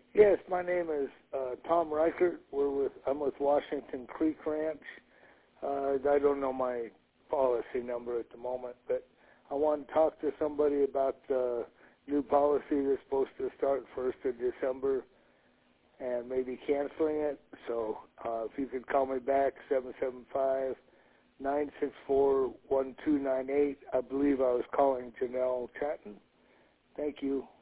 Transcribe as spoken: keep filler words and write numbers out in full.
Yes, my name is uh, Tom Reichert. We're with I'm with Washington Creek Ranch. Uh, I don't know my policy number at the moment, but I want to talk to somebody about the new policy that's supposed to start first of December and maybe canceling it. So uh, if you could call me back, seven seven five, nine six four, one two nine eight. I believe I was calling Janelle Chatton. Thank you.